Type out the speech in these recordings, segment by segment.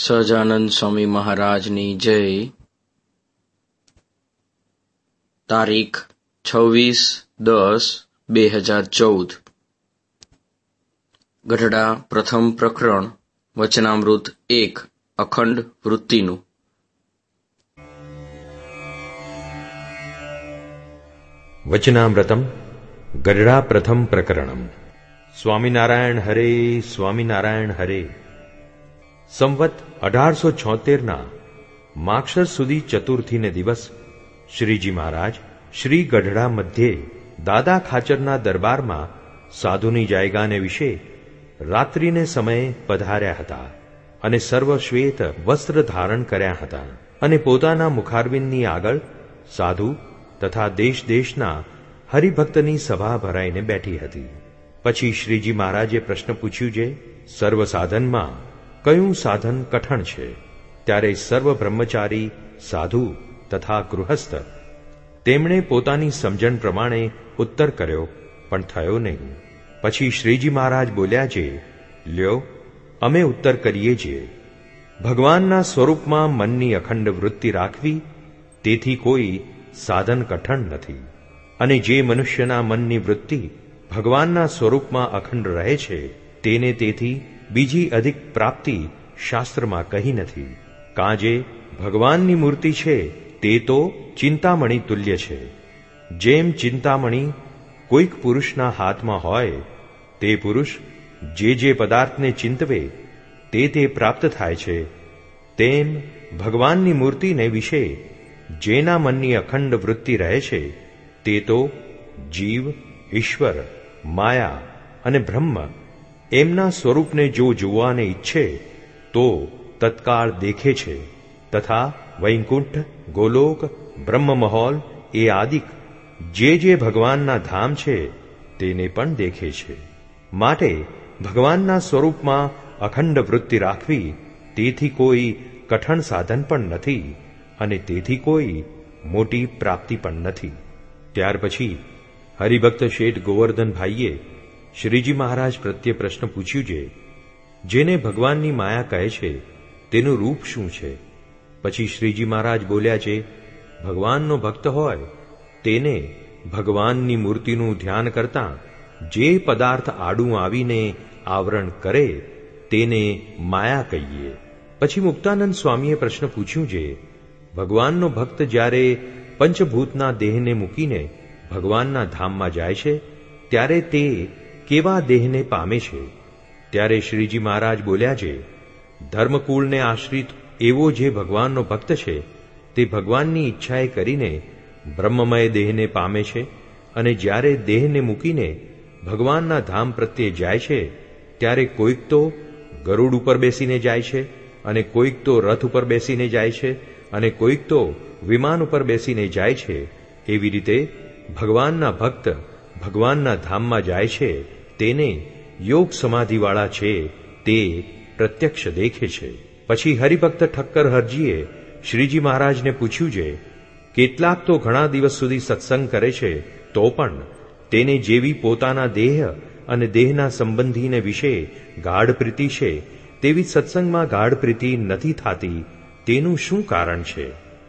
સહજાનંદ સ્વામી મહારાજની જય. તારીખ 26/10/2014. ગઢડા પ્રથમ પ્રકરણ વચનામૃત 1 અખંડ વૃત્તિનું. વચનામૃતમ ગઢડા પ્રથમ પ્રકરણમ. સ્વામિનારાયણ હરે, સ્વામિનારાયણ હરે. સંવત 1876 માક્ષર સુધી ચતુર્થીને દિવસ શ્રીજી મહારાજ શ્રી ગઢડા મધ્યે દાદા ખાચરના દરબારમાં સાધુની જાયગાને વિશે રાત્રિને સમયે પધાર્યા હતા અને સર્વ શ્વેત વસ્ત્ર ધારણ કર્યા હતા અને પોતાના મુખારવિંદની આગળ સાધુ તથા દેશ દેશના હરિભક્તની સભા ભરાઈને બેઠી હતી. પછી શ્રીજી મહારાજે પ્રશ્ન પૂછ્યું છે, સર્વ સાધનમાં કયું સાધન કઠણ છે? ત્યારે સર્વ બ્રહ્મચારી સાધુ તથા ગૃહસ્થ તેમણે પોતાની સમજણ પ્રમાણે ઉત્તર કર્યો, પણ થયો નહીં. પછી શ્રીજી મહારાજ બોલ્યા છે, લ્યો અમે ઉત્તર કરીએ છીએ. ભગવાનના સ્વરૂપમાં મનની અખંડ વૃત્તિ રાખવી તેથી કોઈ સાધન કઠણ નથી. અને જે મનુષ્યના મનની વૃત્તિ ભગવાનના સ્વરૂપમાં અખંડ રહે છે તેને તેથી બીજી અધિક પ્રાપ્તિ શાસ્ત્રમાં કહી નથી. કાજે ભગવાનની મૂર્તિ છે તે તો ચિંતામણી તુલ્ય છે. જેમ ચિંતામણી કોઈક પુરુષના હાથમાં હોય તે પુરુષ જે પદાર્થને ચિંતવે તે પ્રાપ્ત થાય છે, તેમ ભગવાનની મૂર્તિને વિશે જેના મનની અખંડ વૃત્તિ રહે છે તે તો જીવ, ઈશ્વર, માયા અને બ્રહ્મ એમના સ્વરૂપને જો જોવાને ઈચ્છે તો તત્કાળ દેખે છે, તથા વૈકુંઠ, ગોલોક, બ્રહ્મમહોલ એ આદિક જે ભગવાનના ધામ છે તેને પણ દેખે છે. માટે ભગવાનના સ્વરૂપમાં અખંડ વૃત્તિ રાખવી તેથી કોઈ કઠણ સાધન પણ નથી અને તેથી કોઈ મોટી પ્રાપ્તિ પણ નથી. ત્યાર પછી હરિભક્ત શેઠ ગોવર્ધનભાઈએ શ્રીજી મહારાજ પ્રત્યે પ્રશ્ન પૂછ્યું છે, જેને ભગવાનની માયા કહે છે તેનું રૂપ શું છે? પછી શ્રીજી મહારાજ બોલ્યા છે, ભગવાનનો ભક્ત હોય તેને ભગવાનની મૂર્તિનું ધ્યાન કરતા જે પદાર્થ આડું આવીને આવરણ કરે તેને માયા કહીએ. પછી મુક્તાનંદ સ્વામીએ પ્રશ્ન પૂછ્યું છે, ભગવાનનો ભક્ત જ્યારે પંચભૂતના દેહને મૂકીને ભગવાનના ધામમાં જાય છે ત્યારે તે કેવા દેહને પામે છે? ત્યારે શ્રીજી મહારાજ બોલ્યા છે, ધર્મકુળને આશ્રિત એવો જે ભગવાનનો ભક્ત છે તે ભગવાનની ઈચ્છાએ કરીને બ્રહ્મમય દેહને પામે છે અને જ્યારે દેહને મૂકીને ભગવાનના ધામ પ્રત્યે જાય છે ત્યારે કોઈક તો ગરુડ ઉપર બેસીને જાય છે અને કોઈક તો રથ ઉપર બેસીને જાય છે અને કોઈક તો વિમાન ઉપર બેસીને જાય છે. એવી રીતે ભગવાનના ભક્ત ભગવાનના ધામમાં જાય છે તેને યોગ સમાધિવાળા છે તે પ્રત્યક્ષ દેખે છે. પછી હરિભક્ત ઠક્કર હરજીએ શ્રીજી મહારાજને પૂછ્યું છે, કેટલાક તો ઘણા દિવસ સુધી સત્સંગ કરે છે તો પણ તેને જેવી પોતાના દેહ અને દેહના સંબંધીને વિશે ગાઢ પ્રીતિ છે તેવી સત્સંગમાં ગાઢ પ્રીતિ નથી થતી, તેનું શું કારણ છે?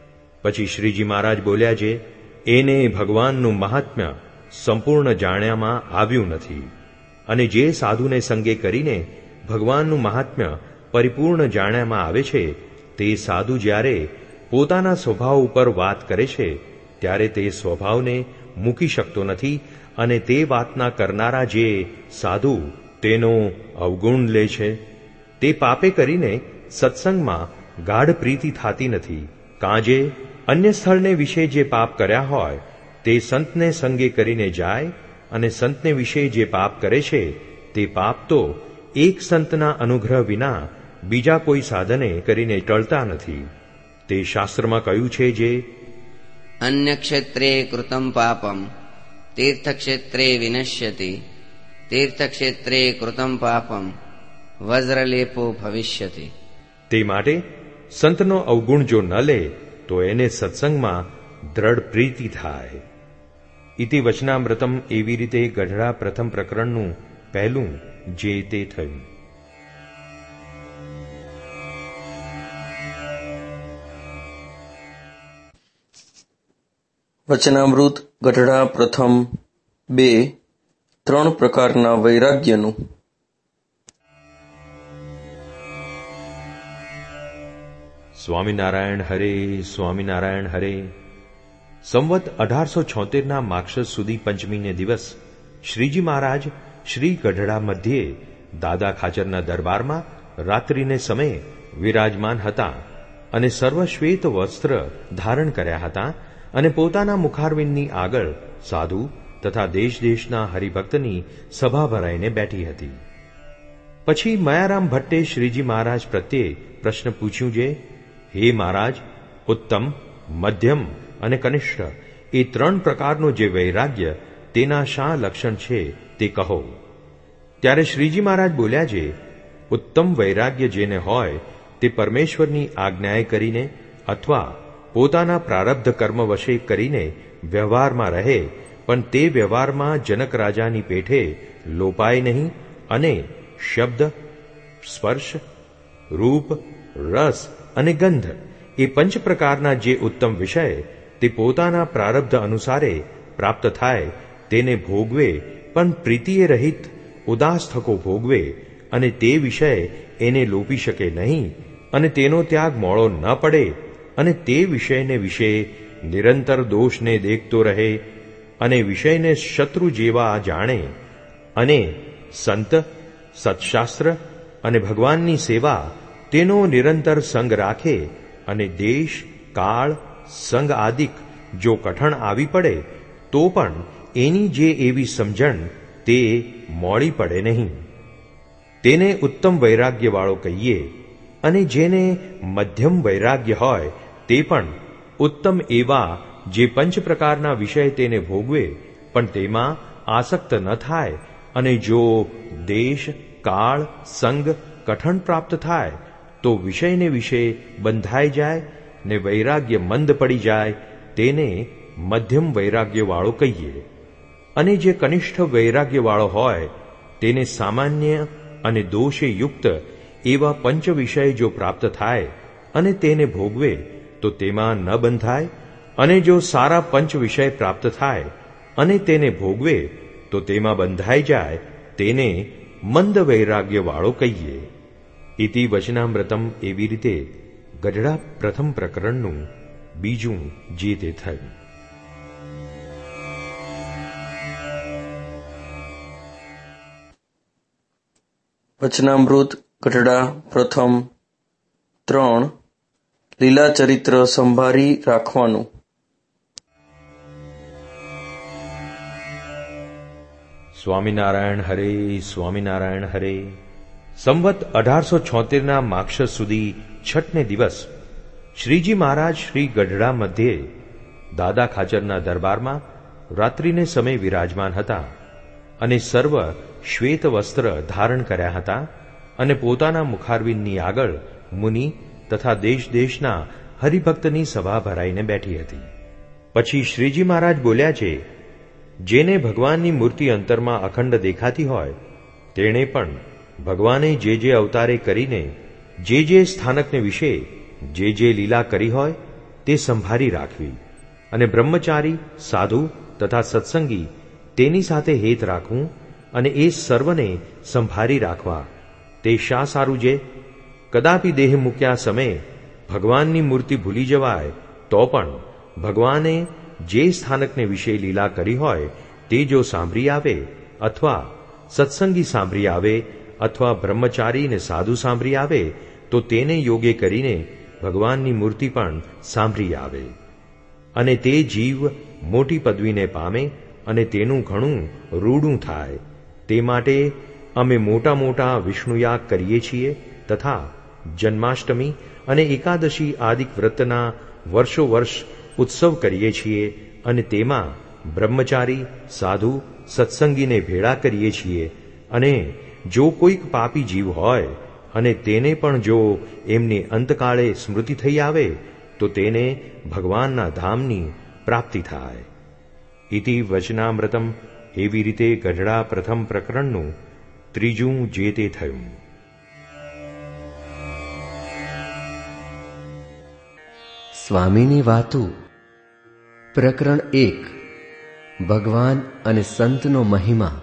પછી શ્રીજી મહારાજ બોલ્યા છે, એને ભગવાનનું મહાત્મ્ય સંપૂર્ણ જાણ્યામાં આવ્યું નથી. અને જે સાધુને સંગે કરીને ભગવાનનું મહાત્મ્ય પરિપૂર્ણ જાણ્યામાં આવે છે તે સાધુ જ્યારે પોતાના સ્વભાવ ઉપર વાત કરે છે ત્યારે તે સ્વભાવને મૂકી શકતો નથી અને તે વાતના કરનારા જે સાધુ તેનો અવગુણ લે છે તે પાપે કરીને સત્સંગમાં ગાઢ પ્રીતિ થતી નથી. કાજે અન્ય સ્થળને વિશે જે પાપ કર્યા હોય તે સંતને સંગે કરીને જાય અને સંતને વિશે જે પાપ કરે છે તે પાપ તો એક સંતના અનુગ્રહ વિના બીજા કોઈ સાધને કરીને ટળતા નથી. તે શાસ્ત્રમાં કહ્યું છે જે અન્ય ક્ષેત્રે કૃતમ પાપમ તીર્થક્ષેત્રે વિનશ્યતિ, તીર્થક્ષેત્રે કૃતમ પાપમ વજ્રલેપો ભવિષ્યતિ. તે માટે સંતનો અવગુણ જો ન લે તો એને સત્સંગમાં દ્રઢ પ્રીતિ થાય. ઇતિ વચનામૃતમ. એવી રીતે ગઢડા પ્રથમ પ્રકરણનું પહેલું જે તે થયું. વચનામૃત ગઢડા પ્રથમ 2-3 પ્રકારના વૈરાગ્યનું. સ્વામિનારાયણ હરે, સ્વામિનારાયણ હરે. સંવત 1876 માક્ષર સુધી પંચમીને દિવસ શ્રીજી મહારાજ શ્રી ગઢડા મધ્યે દાદા ખાચરના દરબારમાં રાત્રિને સમયે વિરાજમાન હતા અને સર્વશ્વેત વસ્ત્ર ધારણ કર્યા હતા અને પોતાના મુખારવિંદની આગળ સાધુ તથા દેશ દેશના હરિભક્તની સભા ભરાઈને બેઠી હતી. પછી મયારામ ભટ્ટે શ્રીજી મહારાજ પ્રત્યે પ્રશ્ન પૂછ્યું છે, હે મહારાજ, ઉત્તમ, મધ્યમ અને કનિષ્ઠ એ 3 પ્રકારનો જે વૈરાગ્ય તેના શા લક્ષણ છે તે કહો. ત્યારે શ્રીજી મહારાજ બોલ્યા છે, ઉત્તમ વૈરાગ્ય જેને હોય તે પરમેશ્વરની આજ્ઞાએ કરીને અથવા પોતાના પ્રારબ્ધ કર્મ વશે કરીને વ્યવહારમાં રહે, પણ તે વ્યવહારમાં જનક રાજાની પેઠે લોપાય નહીં અને શબ્દ, સ્પર્શ, રૂપ, રસ અને ગંધ એ 5 પ્રકારના જે ઉત્તમ વિષય તે પોતાના પ્રારબ્ધ અનુસારે પ્રાપ્ત થાય તેને ભોગવે, પણ પ્રીતિએ રહિત ઉદાસ થકો ભોગવે અને તે વિષય એને લોપી શકે નહીં અને તેનો ત્યાગ મોળો ન પડે અને તે વિષયને વિશે નિરંતર દોષને દેખતો રહે અને વિષયને શત્રુ જેવા જાણે અને સંત, સત્શાસ્ત્ર અને ભગવાનની સેવા તેનો નિરંતર સંગ રાખે અને દેશ, કાળ, સંગ આદિક જો કઠણ આવી પડે તો પણ એની જે એવી સમજણ તે મોડી પડે નહીં, તેને ઉત્તમ વૈરાગ્યવાળો કહીએ. અને જેને મધ્યમ વૈરાગ્ય હોય તે પણ ઉત્તમ એવા જે 5 પ્રકારના વિષય તેને ભોગવે પણ તેમાં આસક્ત ન થાય અને જો દેશ, કાળ, સંગ કઠણ પ્રાપ્ત થાય તો વિષયને વિશે બંધાઈ જાય ને વૈરાગ્ય મંદ પડી જાય, તેને મધ્યમ વૈરાગ્યવાળો કહીએ. અને જે કનિષ્ઠ વૈરાગ્યવાળો હોય તેને સામાન્ય અને દોષે યુક્ત એવા 5 વિષય જો પ્રાપ્ત થાય અને તેને ભોગવે તો તેમાં ન બંધાય, અને જો સારા 5 વિષય પ્રાપ્ત થાય અને તેને ભોગવે તો તેમાં બંધાઈ જાય, તેને મંદ વૈરાગ્યવાળો કહીએ. ઇતિ વચનામૃતમ. એવી રીતે ગઢડા પ્રથમ પ્રકરણનું બીજું જે તે થયું. વચનામૃત ગઢડા પ્રથમ 3 લીલા ચરિત્ર સંભાળી રાખવાનું. સ્વામિનારાયણ હરે, સ્વામિનારાયણ હરે. સંવત 1876 માક્ષર સુધી છઠને દિવસ શ્રીજી મહારાજ શ્રી ગઢડા મધ્યે દાદા ખાચરના દરબારમાં રાત્રિને સમય વિરાજમાન હતા અને સર્વ શ્વેત વસ્ત્ર ધારણ કર્યા હતા અને પોતાના મુખારવિંદની આગળ મુનિ તથા દેશ દેશના હરિભક્તની સભા ભરાઈને બેઠી હતી. પછી શ્રીજી મહારાજ બોલ્યા છે, જેને ભગવાનની મૂર્તિ અંતરમાં અખંડ દેખાતી હોય તેણે પણ ભગવાને જે અવતારે કરીને જે સ્થાનકને વિશે જે લીલા કરી હોય તે સંભાળી રાખવી અને બ્રહ્મચારી, સાધુ તથા સત્સંગી તેની સાથે હેત રાખવું અને એ સર્વને સંભાળી રાખવા. તે શા સારું છે? કદાપી દેહ મૂક્યા સમયે ભગવાનની મૂર્તિ ભૂલી જવાય તો પણ ભગવાને જે સ્થાનકને વિશે લીલા કરી હોય તે જો સાંભળી આવે અથવા સત્સંગી સાંભળી આવે અથવા બ્રહ્મચારી ને સાધુ સાંભળી આવે તો તેને યોગે કરીને ભગવાનની મૂર્તિ પણ સાંભળી આવે અને તે જીવ મોટી પદવીને પામે અને તેનું ઘણું રૂડું થાય. તે માટે અમે મોટા મોટા વિષ્ણુયાગ કરીએ છીએ તથા જન્માષ્ટમી અને એકાદશી આદિક વ્રતના વર્ષો વર્ષ ઉત્સવ કરીએ છીએ અને તેમાં બ્રહ્મચારી, સાધુ, સત્સંગીને ભેળા કરીએ છીએ. અને જો કોઈક પાપી જીવ હોય અને તેને પણ જો એમની અંતકાળે સ્મૃતિ થઈ આવે તો તેને ભગવાનના ધામની પ્રાપ્તિ થાય. ઇતિ વચનામૃતમ. એવી રીતે ગઢડા પ્રથમ પ્રકરણનું ત્રીજું જે તે થયું. સ્વામીની વાતો. પ્રકરણ 1. ભગવાન અને સંતનો મહિમા.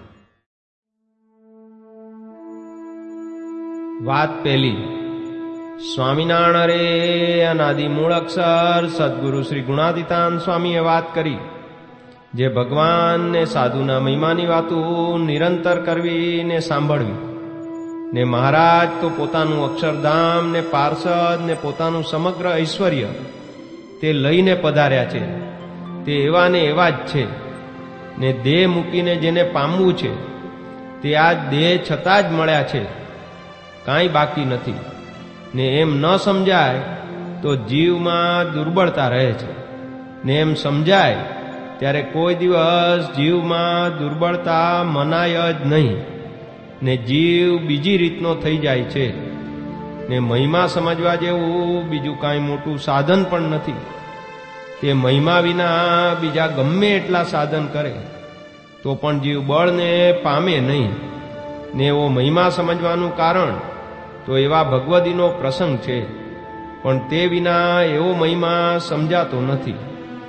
વાત પહેલી. સ્વામિનારાયણ રે અનાદિ મૂળ અક્ષર સદગુરુ શ્રી ગુણાતીતાન સ્વામીએ વાત કરી. જે ભગવાન ને સાધુના મહિમાની વાતો નિરંતર કરવી ને સાંભળવી. ને મહારાજ તો પોતાનું અક્ષરધામ ને પાર્ષદ ને પોતાનું સમગ્ર ઐશ્વર્ય તે લઈને પધાર્યા છે. તે એવા ને એવા જ છે. ને દેહ મૂકીને જેને પામવું છે તે આ દેહ છતાં જ મળ્યા છે, કાંઈ બાકી નથી. ને એમ ન સમજાય તો જીવમાં દુર્બળતા રહે છે, ને એમ સમજાય ત્યારે કોઈ દિવસ જીવમાં દુર્બળતા મનાય જ નહીં, ને જીવ બીજી રીતનો થઈ જાય છે. ને મહિમા સમજવા જેવું બીજું કાંઈ મોટું સાધન પણ નથી. તે મહિમા વિના બીજા ગમે એટલા સાધન કરે તો પણ જીવ બળને પામે નહીં. ને એવો મહિમા સમજવાનું કારણ તો એવા ભગવદીનો પ્રસંગ છે, પણ તે વિના એવો મહિમા સમજાતો નથી.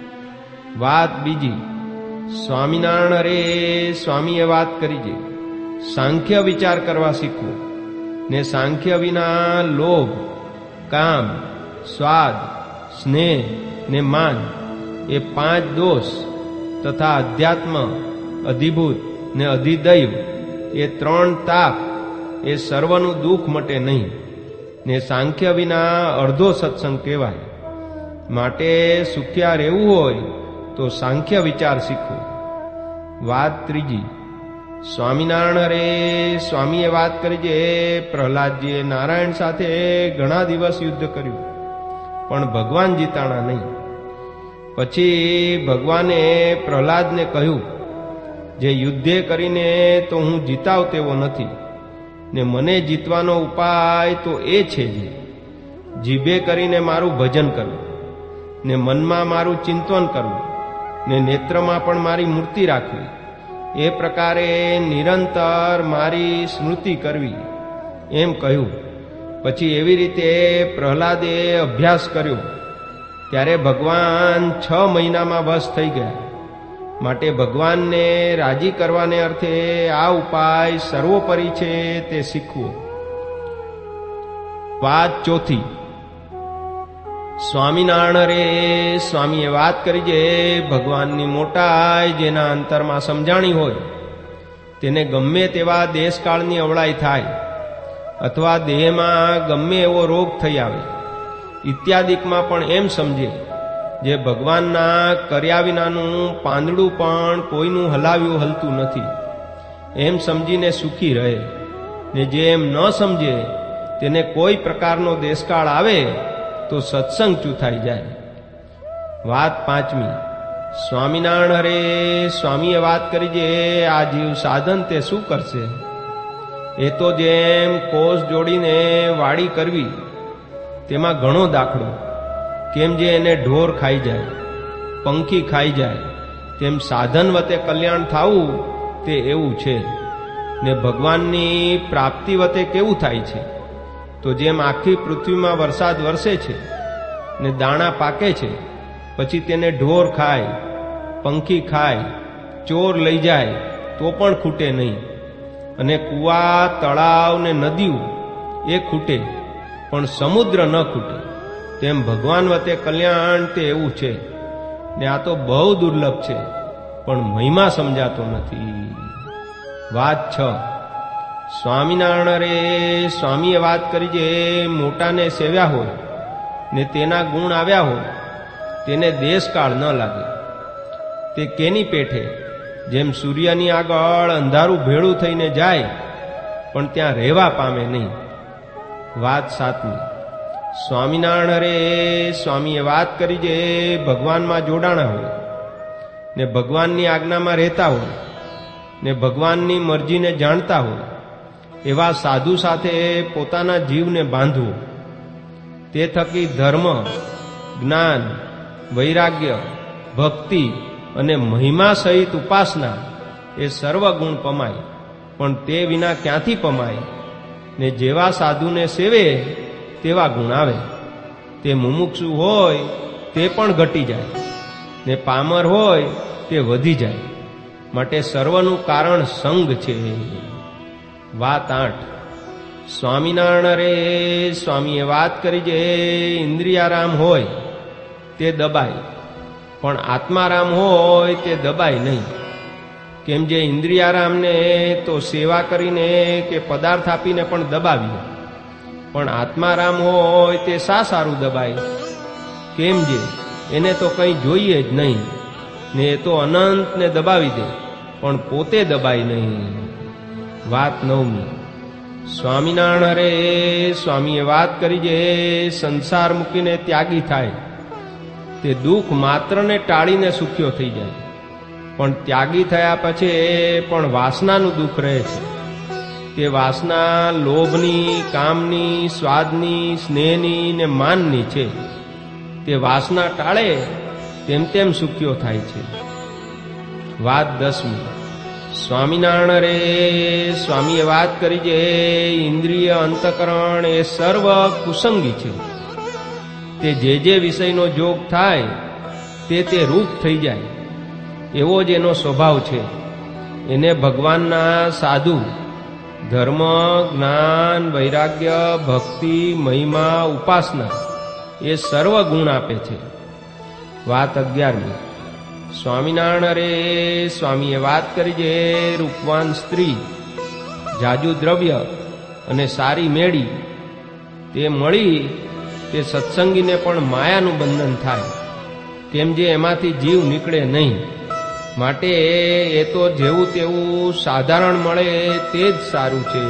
વાત બીજી. સ્વામિનારાયણ રે સ્વામીએ વાત કરી છે સાંખ્ય વિચાર કરવા શીખવો. ને સાંખ્ય વિના લોભ, કામ, સ્વાદ, સ્નેહ ને માન એ 5 દોષ તથા અધ્યાત્મ, અધિભૂત ને અધિદૈવ એ 3 તાપ એ સર્વનું દુઃખ મટે નહીં. ને સાંખ્ય વિના અડધો સત્સંગ કહેવાય. માટે સુખ્યા રહેવું હોય તો સાંખ્ય વિચાર શીખવો. વાત ત્રીજી. સ્વામિનારાયણ રે સ્વામીએ વાત કરી છે પ્રહલાદજીએ નારાયણ સાથે ઘણા દિવસ યુદ્ધ કર્યું, પણ ભગવાન જીતાણા નહીં. પછી ભગવાને પ્રહલાદને કહ્યું, જે યુદ્ધે કરીને તો હું જીતાવ તેવો નથી, ને મને જીતવાનો ઉપાય તો એ છે જે જીભે કરીને મારું ભજન કરવું, ને મનમાં મારું ચિંતન કરવું, ને નેત્રમાં પણ મારી મૂર્તિ રાખવી. એ પ્રકારે નિરંતર મારી સ્મૃતિ કરવી, એમ કહ્યું. પછી એવી રીતે પ્રહલાદે અભ્યાસ કર્યો. ત્યારે ભગવાન 6 મહિનામાં વશ થઈ ગયા. માટે ભગવાનને રાજી કરવાને અર્થે આ ઉપાય સર્વોપરી છે તે શીખવો. વાત ચોથી. સ્વામિનારાયણ રે સ્વામીએ વાત કરી છે ભગવાનની મોટાઈ જેના અંતરમાં સમજાણી હોય તેને ગમે તેવા દેશકાળની અવળાઈ થાય અથવા દેહમાં ગમે એવો રોગ થઈ આવે ઇત્યાદિકમાં પણ એમ સમજે, જે ભગવાનના કર્યા વિનાનું પાંદડું પણ કોઈનું હલાવ્યું હલતું નથી, એમ સમજીને સુખી રહે. ને જે એમ ન સમજે તેને કોઈ પ્રકારનો દેશકાળ આવે તો સત્સંગ ચૂથાઈ જાય. વાત પાંચમી. સ્વામિનારાયણ હરે સ્વામીએ વાત કરી છે આ જીવ સાધન તે શું કરશે? એ તો જેમ કોષ જોડીને વાડી કરવી તેમાં ઘણો દાખલો, કેમ જે એને ઢોર ખાઈ જાય, પંખી ખાઈ જાય, તેમ સાધન વતે કલ્યાણ થાવું તે એવું છે. ને ભગવાનની પ્રાપ્તિ વતે કેવું થાય છે? તો જેમ આખી પૃથ્વીમાં વરસાદ વરસે છે ને દાણા પાકે છે, પછી તેને ઢોર ખાય, પંખી ખાય, ચોર લઈ જાય તો પણ ખૂટે નહીં. અને કૂવા, તળાવ ને નદીઓ એ ખૂટે પણ સમુદ્ર ન ખૂટે. તેમ ભગવાન વતે કલ્યાણ તે એવું છે. ને આ તો બહુ દુર્લભ છે, પણ મહિમા સમજાતો નથી. વાત 6. સ્વામિનારાયણ રે સ્વામીએ વાત કરી છે મોટાને સેવ્યા હોય ને તેના ગુણ આવ્યા હોય તેને દેશકાળ ન લાગે. તે કેની પેઠે? જેમ સૂર્યની આગળ અંધારું ભેળું થઈને જાય પણ ત્યાં રહેવા પામે નહીં. વાત 7મી. સ્વામિનારાયણ રે સ્વામીએ વાત કરી છે ભગવાનમાં જોડાણા હોય ને ભગવાનની આજ્ઞામાં રહેતા હોય ને ભગવાનની મરજીને જાણતા હોય એવા સાધુ સાથે પોતાના જીવને બાંધવો. તે થકી ધર્મ, જ્ઞાન, વૈરાગ્ય, ભક્તિ અને મહિમા સહિત ઉપાસના એ સર્વ ગુણ પમાય. પણ તે વિના ક્યાંથી પમાય? ને જેવા સાધુને સેવે તેવા ગુણ આવે. તે મુમુક્ષુ હોય તે પણ ઘટી જાય. ને પામર હોય તે વધી જાય. માટે સર્વનું કારણ સંગ છે. વાત 8. સ્વામિનારાયણ રે સ્વામીએ વાત કરી જે ઇન્દ્રિયારામ હોય તે દબાય, પણ આત્મારામ હોય તે દબાય નહીં. કેમ જે ઇન્દ્રિયારામને તો સેવા કરીને કે પદાર્થ આપીને પણ દબાવીએ, પણ આત્મારામ હોય તે શા સારું દબાય? કેમ જે એને તો કંઈ જોઈએ જ નહીં ને એ તો અનંતને દબાવી દે, પણ પોતે દબાય નહીં. વાત 9. સ્વામિનારાયણ રે સ્વામીએ વાત કરી જે સંસાર મૂકીને ત્યાગી થાય તે દુઃખ માત્રને ટાળીને સુખ્યો થઈ જાય, પણ ત્યાગી થયા પછી પણ વાસનાનું દુઃખ રહે છે. તે વાસના લોભની, કામની, સ્વાદની, સ્નેહની ને માનની છે. તે વાસના ટાળે તેમ તેમ સુખ્યો થાય છે. વાત 10. સ્વામિનારાયણ રે સ્વામીએ વાત કરી જે ઇન્દ્રિય અંતકરણ એ સર્વ કુસંગી છે. તે જે વિષયનો જોગ થાય તે રૂપ થઈ જાય એવો જ એનો સ્વભાવ છે. એને ભગવાનના સાધુ, ધર્મ, જ્ઞાન, વૈરાગ્ય, ભક્તિ, મહિમા, ઉપાસના એ સર્વ ગુણ આપે છે. વાત 11. સ્વામિનારાયણ રે સ્વામીએ વાત કરી જે રૂપવાન સ્ત્રી, જાજુ દ્રવ્ય અને સારી મેળી તે મળી તે સત્સંગીને પણ માયાનું બંધન થાય, કેમ જે એમાંથી જીવ નીકળે નહીં. માટે એ તો જેવું તેવું સાધારણ મળે તે જ સારું છે.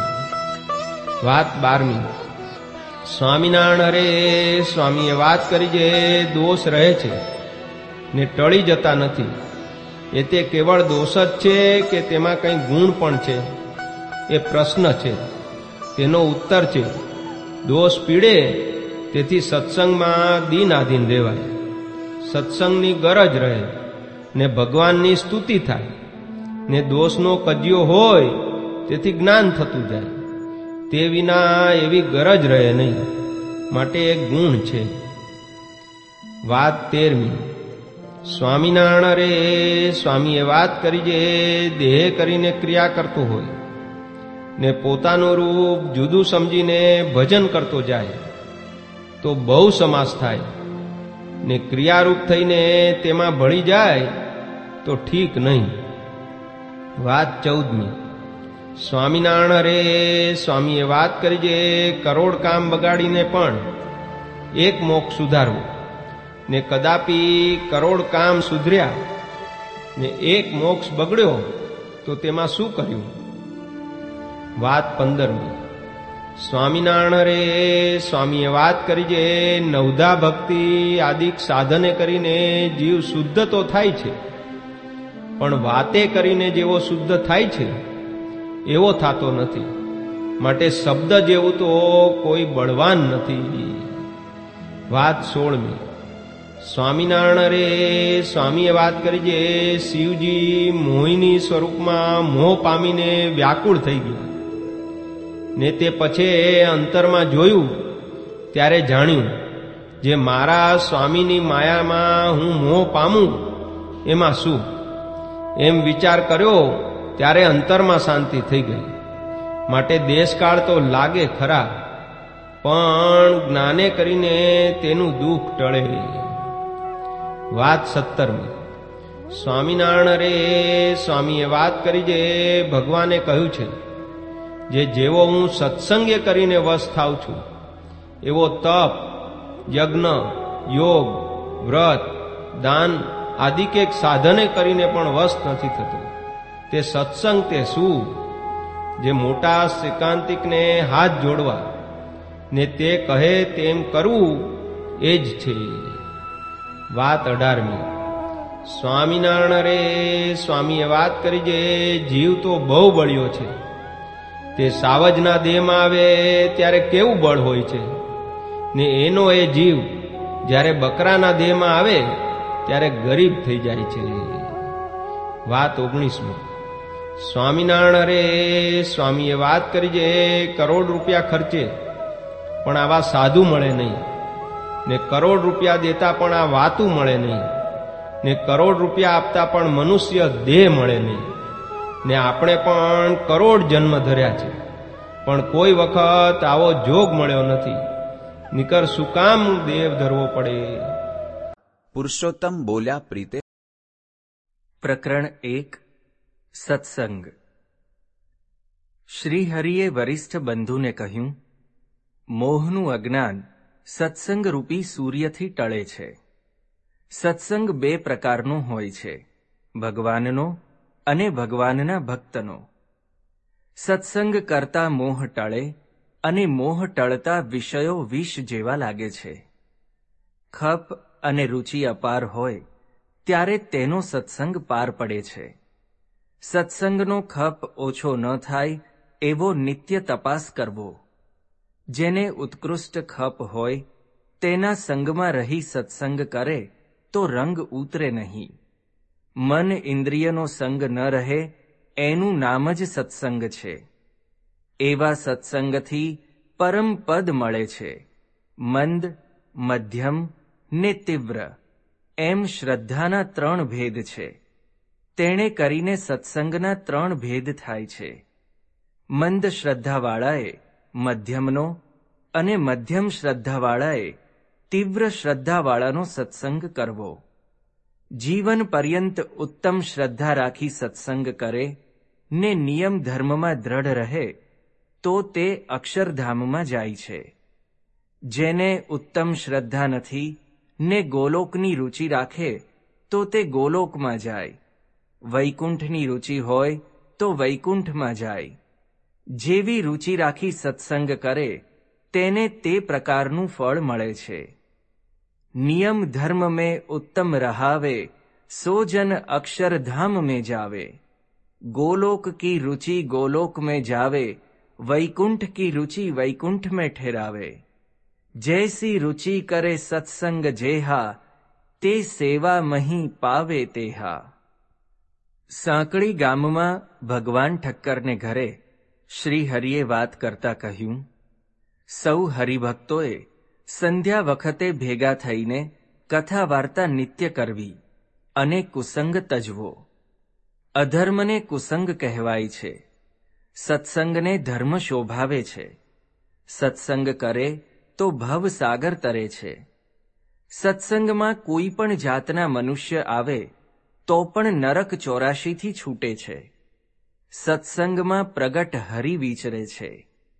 વાત 12. સ્વામિનારાયણ રે સ્વામીએ વાત કરી જે દોષ રહે છે ને ટળી જતા નથી, એ તે કેવળ દોષ જ છે કે તેમાં કંઈ ગુણ પણ છે એ પ્રશ્ન છે. તેનો ઉત્તર છે દોષ પીડે તેથી સત્સંગમાં દીનાધીન રહેવાય, સત્સંગની ગરજ રહે ને ભગવાનની સ્તુતિ થાય, ને દોષનો કજિયો હોય તેથી જ્ઞાન થતું જાય. તે વિના એવી ગરજ રહે નહીં, માટે એક ગુણ છે. વાત 13. સ્વામિનારાયણ રે સ્વામીએ વાત કરી જે દેહ કરીને ક્રિયા કરતો હોય ને પોતાનું રૂપ જુદું સમજીને ભજન કરતો જાય તો બહુ સમાસ થાય, ને ક્રિયારૂપ થઈને તેમાં ભળી જાય તો ઠીક નહીં. વાત 14. સ્વામિનારાયણ રે સ્વામીએ વાત કરી જે કરોડ કામ બગાડીને પણ એક મોક્ષ સુધારવું ને કદાપી કરોડ કામ સુધર્યા ને એક મોક્ષ બગડ્યો તો તેમાં શું કર્યું? વાત 15. સ્વામિનારાયણ રે સ્વામીએ વાત કરી જે નવધા ભક્તિ આદિક સાધને કરીને જીવ શુદ્ધ તો થાય છે, પણ વાતે કરીને જેવો શુદ્ધ થાય છે એવો થતો નથી. માટે શબ્દ જેવું તો કોઈ બળવાન નથી. વાત 16. સ્વામિનારાયણ રે સ્વામીએ વાત કરી જે શિવજી મોહિની સ્વરૂપમાં મોહ પામીને વ્યાકુળ થઈ ગયા ને તે પછી અંતરમાં જોયું ત્યારે જાણ્યું જે મારા સ્વામીની માયામાં હું મોહ પામું એમાં શું? એમ વિચાર કર્યો ત્યારે અંતરમાં શાંતિ થઈ ગઈ. માટે દેશકાળ તો લાગે ખરા, પણ જ્ઞાને કરીને તેનું દુઃખ ટળે. વાત 17. સ્વામિનારાયણ રે સ્વામીએ વાત કરી જે ભગવાને કહ્યું છે જે જેવો હું સત્સંગે કરીને વશ થાઉં છું એવો તપ, યજ્ઞ, યોગ, વ્રત, દાન આદિ કેક સાધને કરીને પણ વશ નથી થતું. તે સત્સંગ તે શું? જે મોટા એકાંતિકને હાથ જોડવા ને તે કહે તેમ કરવું એ જ છે. વાત 18. સ્વામિનારાયણ રે સ્વામીએ વાત કરી જે જીવ તો બહુ બળ્યો છે. તે સાવજના દેહમાં આવે ત્યારે કેવું બળ હોય છે, ને એનો એ જીવ જ્યારે બકરાના દેહમાં આવે ત્યારે ગરીબ થઈ જાય છે. વાત 19. સ્વામિનારાયણ રે સ્વામીએ વાત કરી જે કરોડ રૂપિયા ખર્ચે પણ આવા સાધુ મળે નહીં, ને કરોડ રૂપિયા દેતા પણ આ વાતું મળે નહીં. ને કરોડ રૂપિયા આપતા પણ મનુષ્ય દેહ મળે નહીં, ને આપણે પણ કરોડ જન્મ ધર્યા છે, પણ કોઈ વખત આવો જોગ મળ્યો નથી. નિકર શું કામ દેહ ધરવો પડે? પુરુષોત્તમ બોલ્યા પ્રીતે. પ્રકરણ 1 સત્સંગ. શ્રીહરિએ વરિષ્ઠ બંધુને કહ્યું, મોહનું અજ્ઞાન સત્સંગ રૂપી સૂર્યથી ટળે છે. સત્સંગ 2 પ્રકારનો હોય છે, ભગવાનનો અને ભગવાનના ભક્તનો. સત્સંગ કરતા મોહ ટળે અને મોહ ટળતા વિષયો વિષ જેવા લાગે છે. ખપ અને રુચિ અપાર હોય ત્યારે તેનો સત્સંગ પાર પડે છે. સત્સંગનો ખપ ઓછો ન થાય એવો નિત્ય તપાસ કરવો. જેને ઉત્કૃષ્ટ ખપ હોય તેના સંગમાં રહી સત્સંગ કરે તો રંગ ઉતરે નહીં. મન ઇન્દ્રિયનો સંગ ન રહે એનું નામ જ સત્સંગ છે. એવા સત્સંગથી પરમ પદ મળે છે. મંદ, મધ્યમ ને તીવ્ર એમ શ્રદ્ધાના 3 ભેદ છે. તેણે કરીને સત્સંગના 3 ભેદ થાય છે. મંદ શ્રદ્ધાવાળાએ મધ્યમનો અને મધ્યમ શ્રદ્ધાવાળાએ તીવ્ર શ્રદ્ધાવાળાનો સત્સંગ કરવો. જીવન પર્યંત ઉત્તમ શ્રદ્ધા રાખી સત્સંગ કરે ને નિયમ ધર્મમાં દ્રઢ રહે તો તે અક્ષરધામમાં જાય છે. જેને ઉત્તમ શ્રદ્ધા નથી ને ગોલોકની રુચિ રાખે તો તે ગોલોકમાં જાય. વૈકુંઠની રુચિ હોય તો વૈકુંઠમાં જાય. જેવી રુચિ રાખી સત્સંગ કરે તેને તે પ્રકારનું ફળ મળે છે. નિયમ ધર્મ में उत्तम रहावे सो जन अक्षरधाम में जावे. गोलोक की रुचि गोलोक में जावे, वैकुंठ की रुचि वैकुंठ में ठहरावे. जैसी रुचि करे सत्संग जेहा, ते सेवा मही पावे तेहा. સાંકળી ગામમાં ભગવાન ઠક્કરને ઘરે શ્રીહરિએ વાત કરતા કહ્યું, સૌ હરિભક્તોએ સંધ્યા વખતે ભેગા થઈને કથા વાર્તા નિત્ય કરવી અને કુસંગ તજવો. અધર્મને કુસંગ કહેવાય છે, સત્સંગને ધર્મ શોભાવે છે. સત્સંગ કરે તો ભવસાગર તરે છે. સત્સંગમાં કોઈ પણ જાતના મનુષ્ય આવે તો પણ નરક 84થી છૂટે છે. સત્સંગમાં પ્રગટ હરિ વિચરે છે.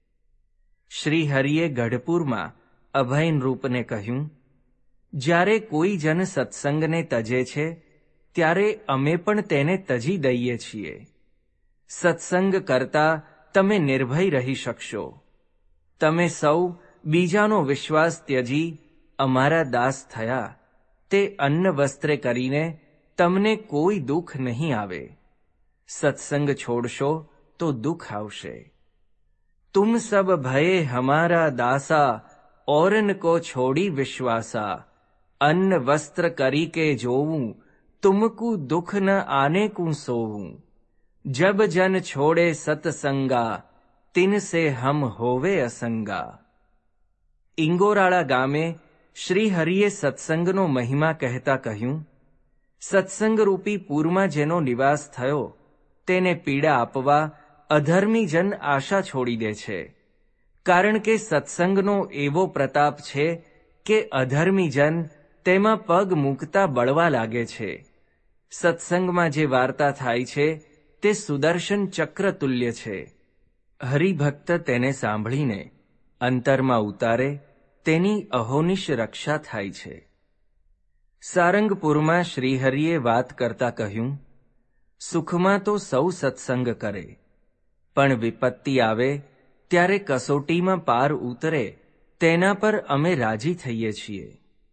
શ્રીહરિએ ગઢપુરમાં અભયન રૂપને કહ્યું, જ્યારે કોઈ જન સત્સંગને તજે છે ત્યારે અમે પણ તેને તજી દઈએ છીએ. સત્સંગ કરતા તમે નિર્ભય રહી શકશો. તમે સૌ બીજાનો વિશ્વાસ ત્યજી અમારા દાસ થયા તે અન્ન વસ્ત્રે કરીને તમને કોઈ દુઃખ નહીં આવે. સત્સંગ છોડશો તો દુઃખ આવશે. તુમ સબ ભયે હમારા દાસા, औरन को छोड़ी विश्वासा. अन्न वस्त्र करी के जोवूं, तुमकू दुख न आने कू सोवूं. जब जन छोड़े सतसंगा, तिन से हम होवे असंगा. ઇંગોરાળા ગામે શ્રીહરિએ સત્સંગનો મહિમા કહેતા કહ્યું, સત્સંગરૂપી પૂરમાં જેનો નિવાસ થયો તેને પીડા આપવા અધર્મી જન આશા છોડી દે છે. કારણ કે સત્સંગનો એવો પ્રતાપ છે કે અધર્મી જન તેમાં પગ મૂકતા બળવા લાગે છે. સત્સંગમાં જે વાર્તા થાય છે તે સુદર્શન ચક્ર તુલ્ય છે. હરિભક્ત તેને સાંભળીને અંતરમાં ઉતારે તેની અહોનિશ રક્ષા થાય છે. સારંગપુરમાં શ્રીહરિએ વાત કરતા કહ્યું, સુખમાં તો સૌ સત્સંગ કરે, પણ વિપત્તિ આવે ત્યારે કસોટીમાં પાર ઉતરે તેના પર અમે રાજી થઈએ છીએ.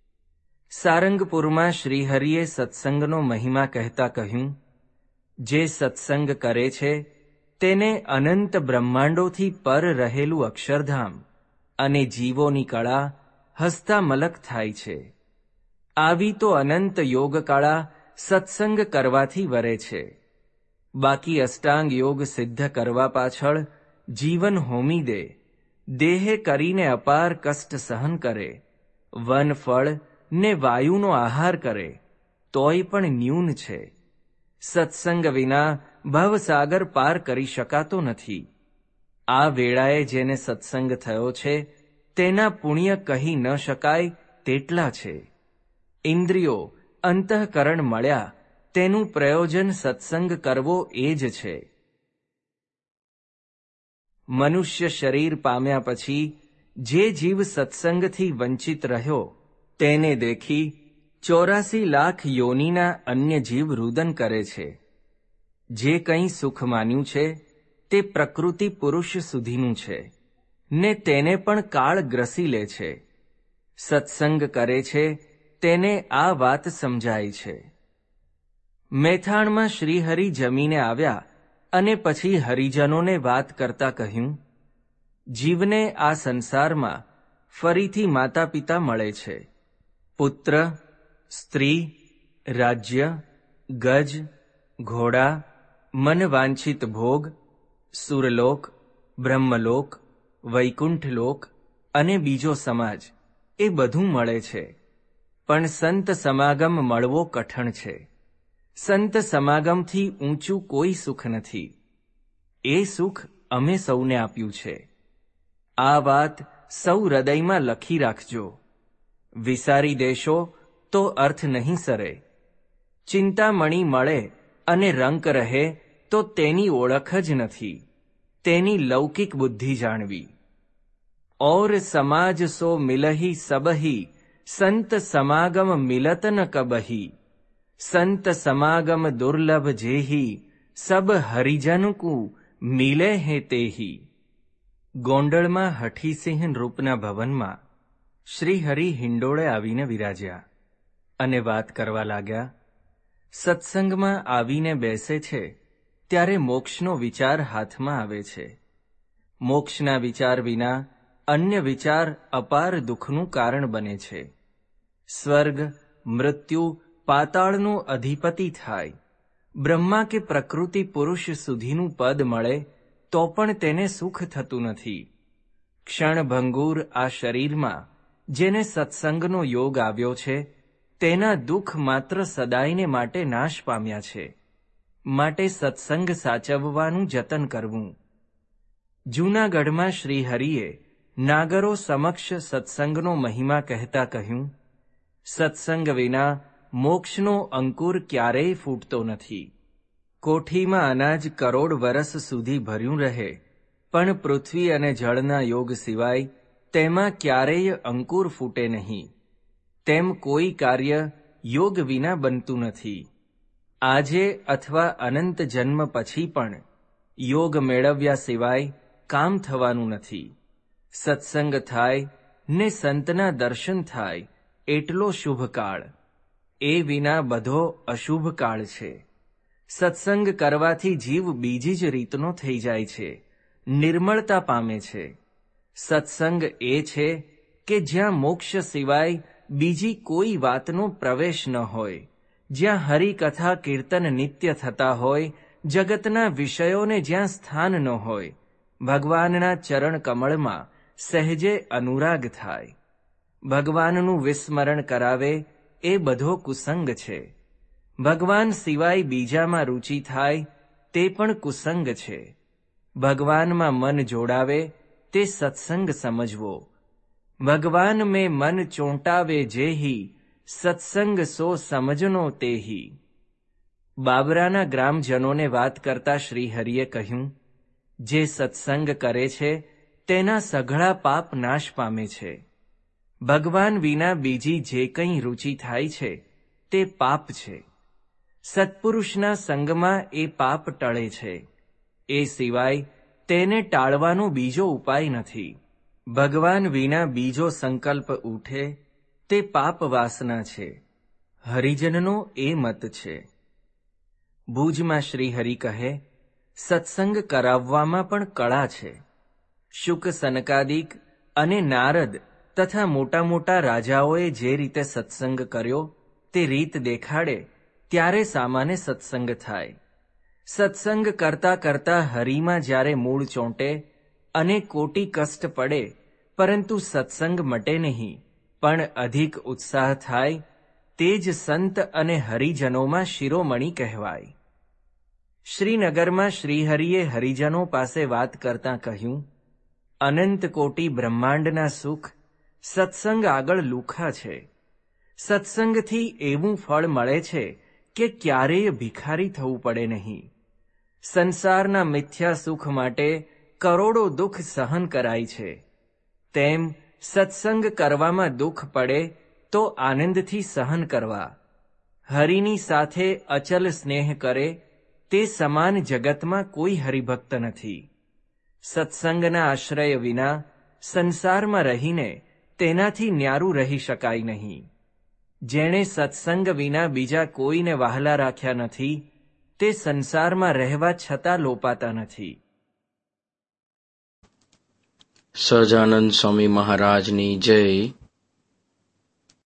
સારંગપુરમાં શ્રીહરિએ સત્સંગનો મહિમા કહેતા કહ્યું, જે સત્સંગ કરે છે તેને અનંત બ્રહ્માંડોથી પર રહેલું અક્ષરધામ અને જીવોની કળા હસતા મલક થાય છે. આવી તો અનંત યોગ કળા સત્સંગ કરવાથી વરે છે. બાકી અષ્ટાંગ યોગ સિદ્ધ કરવા પાછળ જીવન હોમી દે, દેહે કરીને અપાર કષ્ટ સહન કરે, વન ફળ ને વાયુનો આહાર કરે તોય પણ ન્યૂન છે. સત્સંગ વિના ભવસાગર પાર કરી શકાતો નથી. આ વેળાએ જેને સત્સંગ થયો છે તેના પુણ્ય કહી ન શકાય તેટલા છે. ઇન્દ્રિયો, અંતઃકરણ મળ્યા તેનું પ્રયોજન સત્સંગ કરવો એ જ છે. મનુષ્ય શરીર પામ્યા પછી જે જીવ સત્સંગથી વંચિત રહ્યો તેને દેખી 84 લાખ યોનિના અન્ય જીવ રુદન કરે છે. જે કંઈ સુખ માન્યું છે તે પ્રકૃતિ પુરુષ સુધીનું છે ને તેને પણ કાળ ગ્રસી લે છે. સત્સંગ કરે છે તેને આ વાત સમજાય છે. મેથાણમાં શ્રીહરિ જમીને આવ્યા અને પછી હરિજનોને વાત કરતા કહ્યું, જીવને આ સંસારમાં ફરીથી માતા પિતા મળે છે. પુત્ર, સ્ત્રી, રાજ્ય, ગજ, ઘોડા, મનવાંછિત ભોગ, સુરલોક, બ્રહ્મલોક, વૈકુંઠલોક અને બીજો સમાજ એ બધું મળે છે. પણ સંત સમાગમ મળવો કઠણ છે. સંત સમાગમથી ઊંચું કોઈ સુખ નથી. એ સુખ અમે સૌને આપ્યું છે. આ વાત સૌ હૃદયમાં લખી રાખજો. વિસારી દેશો તો અર્થ નહીં સરે. ચિંતામણી મળે અને રંક રહે તો તેની ઓળખ જ નથી. તેની લૌકિક બુદ્ધિ જાણવી. ઓર સમાજ સો મિલહી સબહી, સંત સમાગમ મિલત ન કબહી. સંત સમાગમ દુર્લભ જેહી, સબ હરિજન કુ મિલે હે તેહી. ગોંડલમાં હઠીસિંહ નૃપના ભવનમાં શ્રીહરિ હિંડોળે આવીને વિરાજ્યા અને વાત કરવા લાગ્યા. સત્સંગમાં આવીને બેસે છે ત્યારે મોક્ષનો વિચાર હાથમાં આવે છે. મોક્ષના વિચાર વિના અન્ય વિચાર અપાર દુઃખનું કારણ બને છે. સ્વર્ગ, મૃત્યુ, પાતાળનું અધિપતિ થાય, બ્રહ્મા કે પ્રકૃતિ પુરુષ સુધીનું પદ મળે તો પણ તેને સુખ થતું નથી. ક્ષણભંગુર આ શરીરમાં જેને સત્સંગનો યોગ આવ્યો છે તેના દુઃખ માત્ર સદાયને માટે નાશ પામ્યા છે. માટે સત્સંગ સાચવવાનું જતન કરવું. જૂનાગઢમાં શ્રીહરિએ નાગરો સમક્ષ સત્સંગનો મહિમા કહેતા કહ્યું, સત્સંગ વિના મોક્ષનો અંકુર ક્યારેય ફૂટતો નથી. કોઠીમાં અનાજ કરોડ વરસ સુધી ભર્યું રહે પણ પૃથ્વી અને જળના યોગ સિવાય તેમાં ક્યારેય અંકુર ફૂટે નહીં. તેમ કોઈ કાર્ય યોગ વિના બનતું નથી. આજે અથવા અનંત જન્મ પછી પણ યોગ મેળવ્યા સિવાય કામ થવાનું નથી. સત્સંગ થાય ને સંતના દર્શન થાય એટલો શુભ કાળ. એ વિના બધો અશુભ કાળ છે. સત્સંગ કરવાથી જીવ બીજી જ રીતનો થઈ જાય છે, નિર્મળતા પામે છે. સત્સંગ એ છે કે જ્યાં મોક્ષ સિવાય બીજી કોઈ વાતનો પ્રવેશ ન હોય, જ્યાં હરિકથા કીર્તન નિત્ય થતા હોય, જગતના વિષયોને જ્યાં સ્થાન ન હોય, ભગવાનના ચરણ કમળમાં સહેજે અનુરાગ થાય. ભગવાનનું વિસ્મરણ કરાવે એ બધો કુસંગ છે. ભગવાન સિવાય બીજામાં રુચિ થાય તે પણ કુસંગ છે. ભગવાનમાં મન જોડાવે તે સત્સંગ સમજવો. ભગવાન મેં મન ચોંટાવે જેહી, સત્સંગ સો સમજનો તેહી. બાબરાના ગ્રામજનોને વાત કરતા શ્રીહરિએ કહ્યું, જે સત્સંગ કરે છે તેના સઘળા પાપ નાશ પામે છે. ભગવાન વિના બીજી જે કંઈ રુચિ થાય છે તે પાપ છે. સત્પુરુષના સંગમાં એ પાપ ટળે છે. એ સિવાય તેને ટાળવાનો બીજો ઉપાય નથી. ભગવાન વિના બીજો સંકલ્પ ઉઠે તે પાપ વાસના છે. હરિજનનો એ મત છે. ભુજમાં શ્રીહરિ કહે, સત્સંગ કરાવવામાં પણ કળા છે. શુક, સનકાદિક અને નારદ તથા મોટા મોટા રાજાઓએ જે રીતે સત્સંગ કર્યો તે રીત દેખાડે ત્યારે સામાન્ય સત્સંગ થાય. સત્સંગ કરતા કરતા હરિમાં જ્યારે મૂળ ચોંટે અને કોટી કષ્ટ પડે પરંતુ સત્સંગ મટે નહીં પણ અધિક ઉત્સાહ થાય તે જ સંત અને હરિજનોમાં શિરોમણી કહેવાય. શ્રીનગરમાં શ્રીહરિએ હરિજનો પાસે વાત કરતાં કહ્યું, અનંત કોટી બ્રહ્માંડના સુખ સત્સંગ આગળ લુખા છે. સત્સંગથી એવું ફળ મળે છે કે ક્યારેય ભિખારી થવું પડે નહીં. સંસારના મિથ્યા સુખ માટે કરોડો દુઃખ સહન કરાય છે. તેમ સત્સંગ કરવામાં દુઃખ પડે તો આનંદથી સહન કરવા. હરિની સાથે અચલ સ્નેહ કરે તે સમાન જગતમાં કોઈ હરિભક્ત નથી. સત્સંગના આશ્રય વિના સંસારમાં રહીને તેનાથી ન્યારું રહી શકાય નહીં. જેણે સત્સંગ વિના બીજા કોઈને વહાલા રાખ્યા નથી તે સંસારમાં રહેવા છતાં લોપાતા નથી. સહજાનંદ સ્વામી મહારાજની જય.